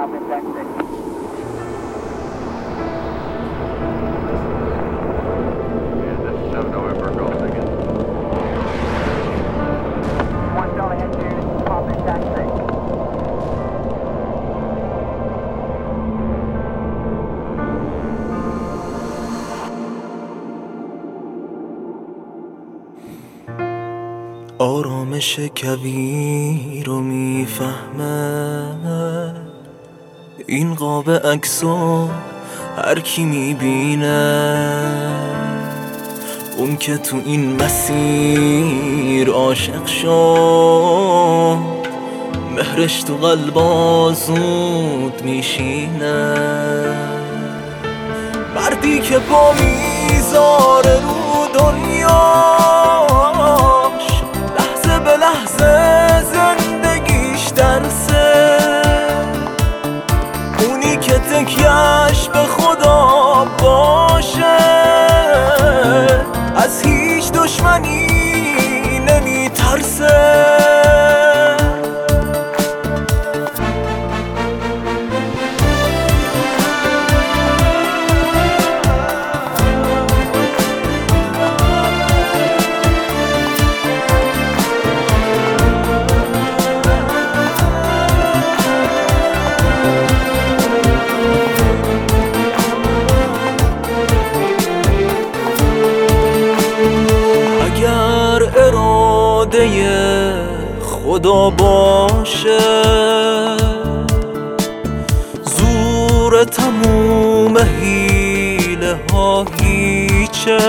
آرامش کویر رو میفهمه، این قاب عکسو هر کی میبینه، اون که تو این مسیر عاشق شد، مهرش تو قلبا زود میشینه. مردی که با میذاره رو دنیاش، لحظه به لحظه زندگیش درسه، اونی که تکیهش به خدا باشه، از هیچ دشمنی نمیترسه. اراده خدا باشه، زور تموم حیله ها هیچه،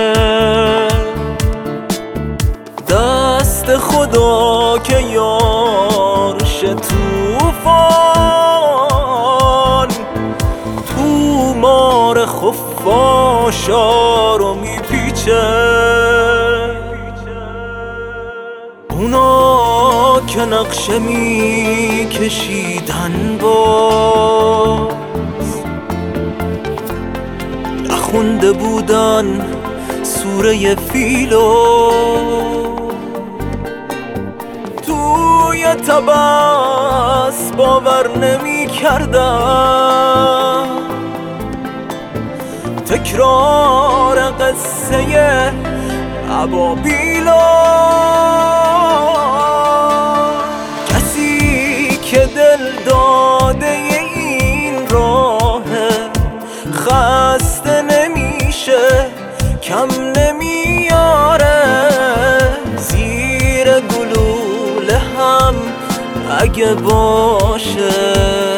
دست خدا که یارش توفان، تو مار خفاشا رو میپیچه. اونا که نقشه میکشیدن باز، نخونده بودن سوره فیلو، توی طبس باور نمیکردن تکرار قصه ابابیلو. که دل داده این راه خسته نمیشه، کم نمیاره، زیر گلوله هم اگه باشه،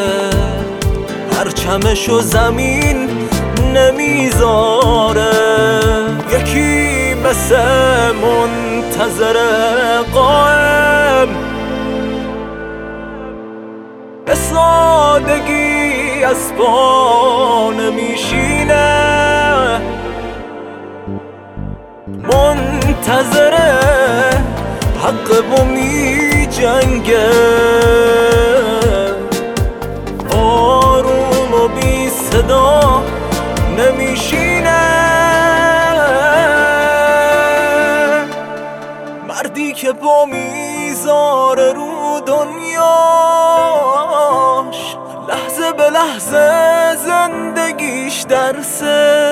پرچمشو زمین نمیذاره. یکی مثل منتظر قائم به سادگی از پا نمیشینه، منتظر حق و می جنگه، آروم و بی صدا نمیشینه. مردی که با میذاره رو دنیاش، لحظه به لحظه زندگیش درسه،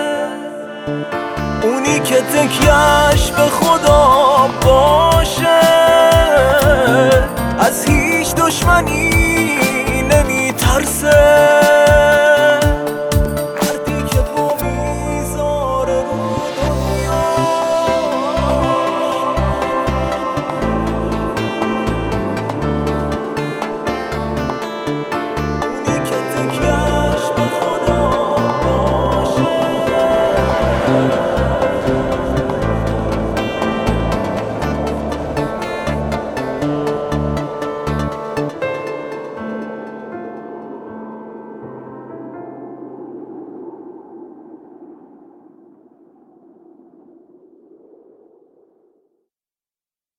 اونی که تکیهش به خدا باشه، از هیچ دشمنی